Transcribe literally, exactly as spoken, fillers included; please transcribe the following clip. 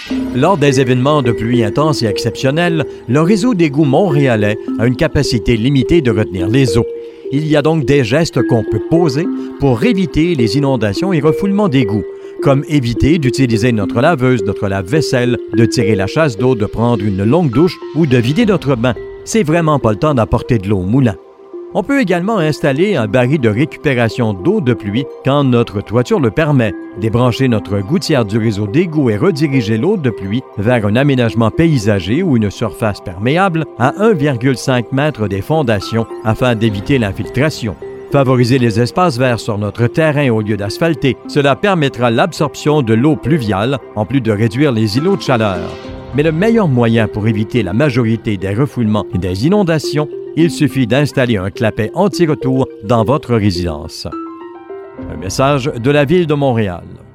Lors des événements de pluie intense et exceptionnels, le réseau d'égouts montréalais a une capacité limitée de retenir les eaux. Il y a donc des gestes qu'on peut poser pour éviter les inondations et refoulements d'égouts, comme éviter d'utiliser notre laveuse, notre lave-vaisselle, de tirer la chasse d'eau, de prendre une longue douche ou de vider notre bain. C'est vraiment pas le temps d'apporter de l'eau au moulin. On peut également installer un baril de récupération d'eau de pluie quand notre toiture le permet, débrancher notre gouttière du réseau d'égouts et rediriger l'eau de pluie vers un aménagement paysager ou une surface perméable à un virgule cinq mètre des fondations afin d'éviter l'infiltration. Favoriser les espaces verts sur notre terrain au lieu d'asphalter, cela permettra l'absorption de l'eau pluviale en plus de réduire les îlots de chaleur. Mais le meilleur moyen pour éviter la majorité des refoulements et des inondations, il suffit d'installer un clapet anti-retour dans votre résidence. Un message de la Ville de Montréal.